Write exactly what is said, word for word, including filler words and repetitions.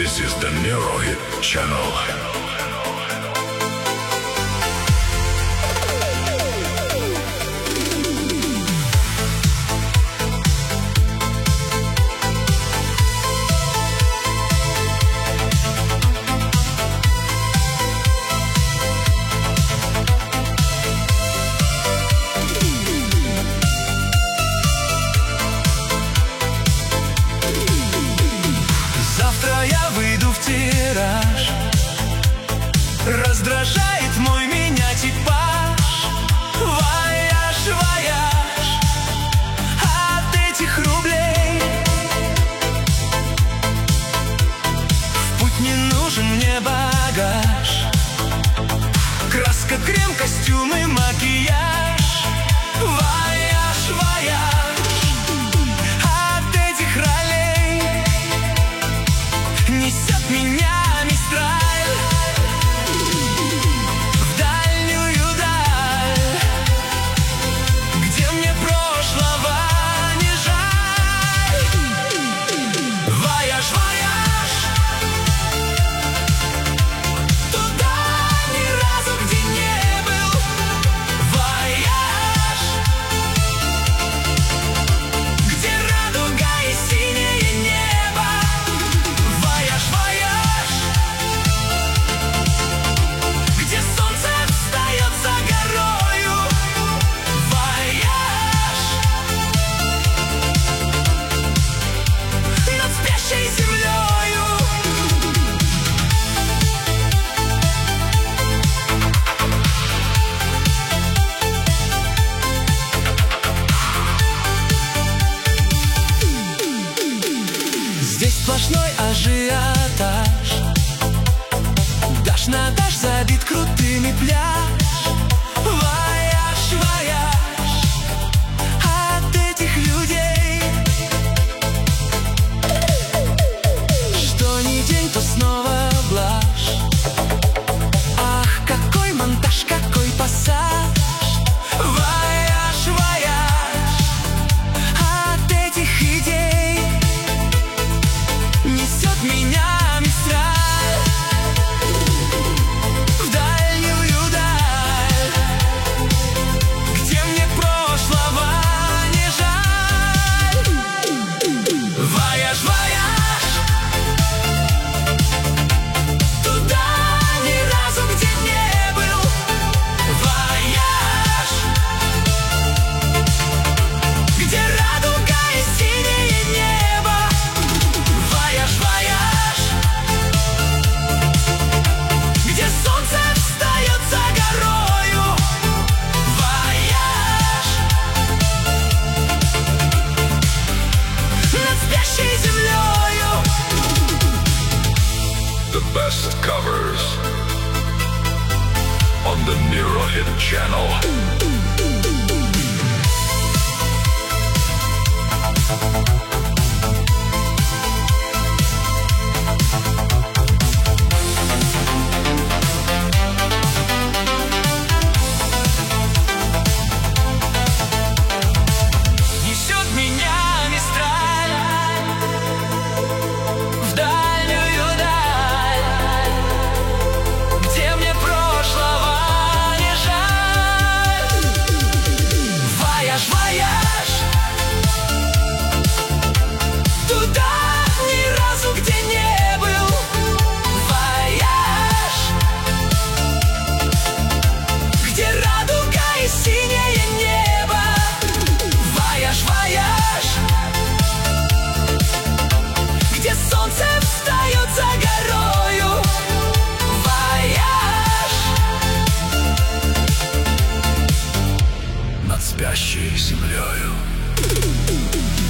This is the Neurohit Channel. Раздражает мой меня типаж. Вояж, вояж от этих рублей. В путь не нужен мне багаж. Краска, крем, костюмы, макияж. Вояж, вояж от этих ролей. Несет меня мистраль. Сплошной ажиотаж. Дашь на дашь забит крутыми пляж. Вояж, вояж от этих людей. Что ни день, то снова блажь. Ах, какой монтаж, какой пассаж. Вояж, вояж от этих идей. Несет меня мистраль в дальнюю даль, где мне прошлого не жаль. Вояж, вояж туда ни разу, где не был. Вояж, где радуга и синее небо. Вояж, вояж, где солнце встает за горою. Вояж над спящей землею. The best covers on the Neurohit Channel. Несет меня мистраль в дальнюю даль, где мне прошлого не жаль. Вояж, вояж туда ни разу, где не был. Вояж, где радуга и синее небо. Вояж, вояж, где солнце встает за горою. Вояж Над спящей землею.